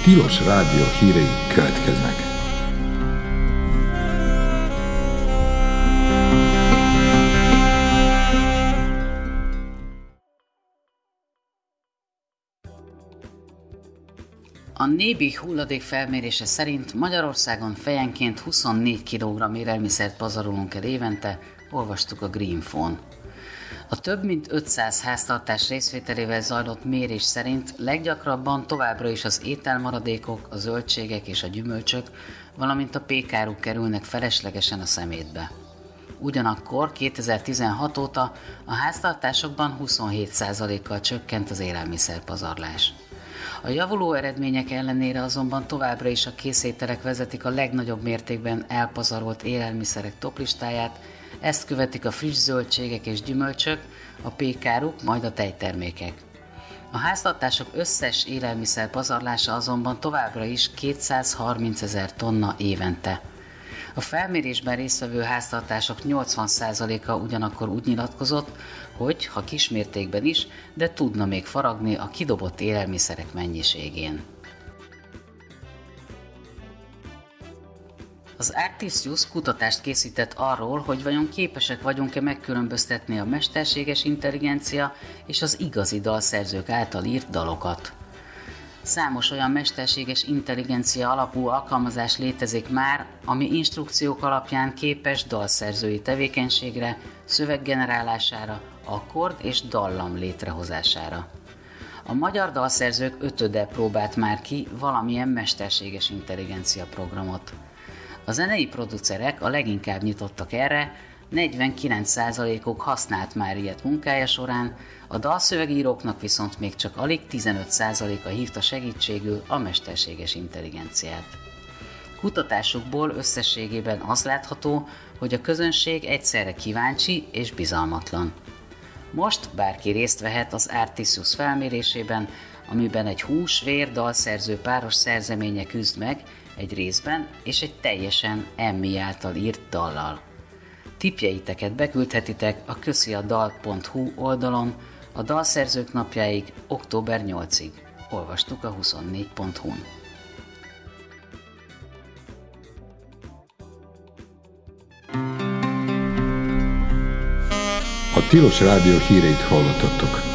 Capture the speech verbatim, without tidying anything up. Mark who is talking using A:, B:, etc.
A: Tilos Rádió hírei következnek.
B: A Nébi hulladék felmérése szerint Magyarországon fejenként huszonnégy kilogramm élelmiszert pazarolunk el évente, olvastuk a Greenfon. A több mint ötszáz háztartás részvételével zajlott mérés szerint leggyakrabban továbbra is az ételmaradékok, a zöldségek és a gyümölcsök, valamint a pékáruk kerülnek feleslegesen a szemétbe. Ugyanakkor kétezer-tizenhat óta a háztartásokban huszonhét százalékkal csökkent az élelmiszerpazarlás. A javuló eredmények ellenére azonban továbbra is a készételek vezetik a legnagyobb mértékben elpazarolt élelmiszerek toplistáját, ezt követik a friss zöldségek és gyümölcsök, a pékáruk, majd a tejtermékek. A háztartások összes élelmiszer pazarlása azonban továbbra is kétszázharmincezer tonna évente. A felmérésben résztvevő háztartások nyolcvan százaléka ugyanakkor úgy nyilatkozott, hogy, ha kismértékben is, de tudna még faragni a kidobott élelmiszerek mennyiségén. Az Artisius kutatást készített arról, hogy vajon képesek vagyunk-e megkülönböztetni a mesterséges intelligencia és az igazi dalszerzők által írt dalokat. Számos olyan mesterséges intelligencia alapú alkalmazás létezik már, ami instrukciók alapján képes dalszerzői tevékenységre, szöveggenerálására, akkord és dallam létrehozására. A magyar dalszerzők ötöde próbált már ki valamilyen mesterséges intelligencia programot. A zenei producerek a leginkább nyitottak erre, negyvenkilenc százalékuk használt már ilyet munkája során, a dalszövegíróknak viszont még csak alig tizenöt százaléka hívta segítségül a mesterséges intelligenciát. Kutatásukból összességében az látható, hogy a közönség egyszerre kíváncsi és bizalmatlan. Most bárki részt vehet az Artisius felmérésében, amiben egy hús-vér dalszerző páros szerzeménye küzd meg, egy részben és egy teljesen Emmi által írt dallal. Tippjeiteket beküldhetitek a kösziadal pont hu oldalon a dalszerzők napjáig október nyolcadikáig. Olvastuk a huszonnégy pont hu-n.
A: A Tilos Rádió híreit hallottattok.